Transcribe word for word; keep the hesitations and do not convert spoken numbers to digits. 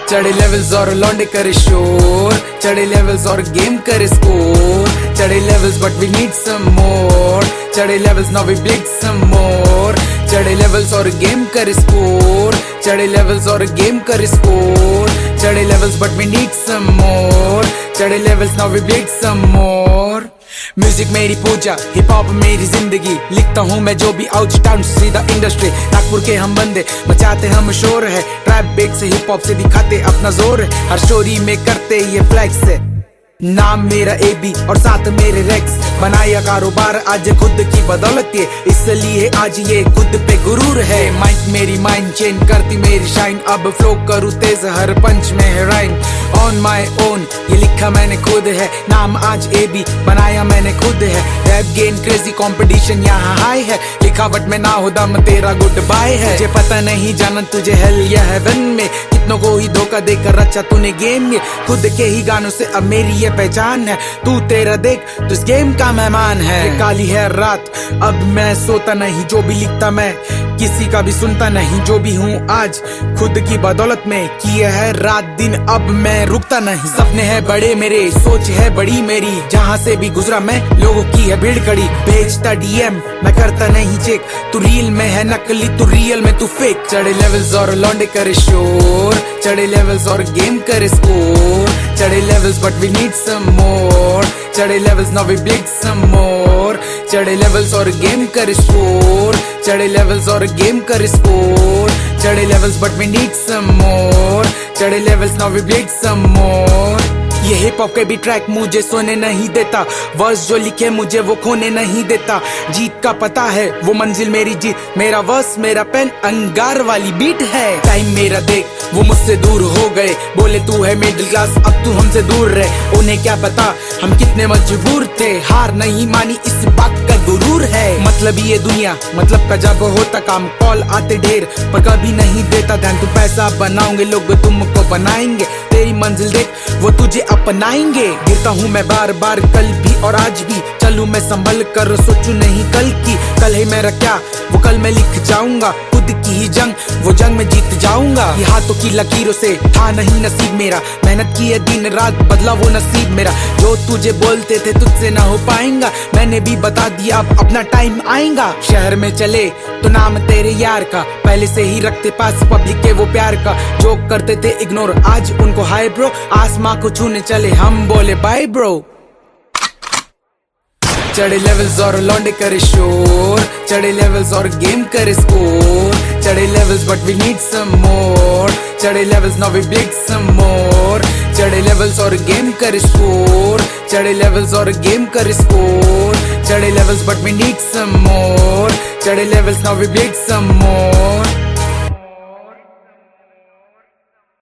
चढ़े लेवल्स और लौंडे करे शोर, चढ़े लेवल्स और गेम करे स्कोर, चढ़े levels but we need some more, चढ़े levels now we bleak some more, चढ़े लेवल्स और गेम करे स्कोर, चढ़े लेवल्स और गेम करे स्कोर, चढ़े levels but we need some more, चढ़े levels now we bleak some more. Music मेरी पूजा, हिप हॉप मेरी जिंदगी, लिखता हूँ मैं जो भी आउट टाउन सीधा इंडस्ट्री। नागपुर के हम बंदे मचाते हम शोर है, ट्रैप बेट से हिप हॉप से दिखाते अपना जोर है, हर स्टोरी में करते ये फ्लैक्स है। नाम मेरा एबी और साथ मेरे रेक्स, बनाया कारोबार आज खुद की बदौलत ये, इसलिए आज ये खुद पे गुरूर है। माइक मेरी माइंड चेंज करती मेरी शाइन, अब फ्लो करूँ तेज हर पंच में है राइम। ऑन माय ओन ये लिखा मैंने खुद है, नाम आज एबी बनाया मैंने खुद है। रैप गेम क्रेजी कंपटीशन यहाँ हाई है, लिखावट में ना हो दम तेरा गुड बाय है। मुझे पता नहीं जाना तुझे हेल या हेवन में, कितनों को ही धोखा देकर रचा तूने गेम में, खुद के ही गानों से अब मेरी ये पहचान है। तू तेरा देख तो इस गेम का मेहमान है। काली है रात अब मैं सोता नहीं, जो भी लिखता मैं किसी का भी सुनता नहीं, जो भी हूँ आज खुद की बदौलत में, किया है रात दिन अब मैं रुकता नहीं। सपने है बड़े मेरे, सोच है बड़ी मेरी, जहाँ से भी गुजरा मैं लोगों की है भीड़ खड़ी। भेजता डीएम मैं करता नहीं चेक, तू रील में है नकली तू रियल में तू फेक। चढ़े लेवल्स और लौंडे करे शोर, चढ़े लेवल्स और गेम करे स्कोर, चढ़े levels but we need some more, चढ़े levels now we bleak some more, चढ़े लेवल्स और गेम करे स्कोर, चढ़े लेवल्स और गेम करे स्कोर, चढ़े levels but we need some more, चढ़े levels now we bleak some more. ये हिप हॉप के भी ट्रैक मुझे सोने नहीं देता, वर्स जो लिखे मुझे वो खोने नहीं देता। जीत का पता है वो मंजिल मेरी जीत, मेरा वर्स मेरा पेन अंगार वाली बीट है। टाइम मेरा देख वो मुझसे दूर हो गए, बोले तू है मिडिल क्लास अब तू हमसे दूर रहे, उन्हें क्या पता हम कितने मजबूर थे। हार नहीं मानी इस बात का गुरूर है, मतलब ये दुनिया मतलब का जब होता काम, कॉल आते ढेर पर कभी नहीं देता ध्यान। तू पैसा बनाओगे लोग तुमको बनाएंगे, तेरी मंजिल देख वो तुझे अपनाएंगे। गिरता हूँ मैं बार बार कल भी और आज भी, चलूं मैं संभल कर सोचूं नहीं कल की। कल है मेरा क्या वो कल मैं लिख जाऊंगा, खुद की ही जंग वो जंग में जीत जाऊंगा। ये हाथों की लकीरों से था नहीं नसीब मेरा, मेहनत की है दिन रात बदला वो नसीब मेरा। जो तुझे बोलते थे तुझसे ना हो पाएगा, मैंने भी बता दिया अब अपना टाइम आएगा। शहर में चले तो नाम तेरे यार का, पहले से ही रखते पास पब्लिक के वो प्यार का। जो करते थे इग्नोर आज उनको हाय ब्रो, आसमां को छूने चले हम बोले बाय ब्रो। चढ़े लेवल्स और लौंडे करे शोर, चढ़े लेवल्स और गेम करे स्कोर, चढ़े levels but we need some more, चढ़े levels now we bleak some more, चढ़े लेवल्स और गेम करे स्कोर, चढ़े लेवल्स और गेम करे स्कोर, चढ़े levels but we need some more, चढ़े levels now we bleak some more.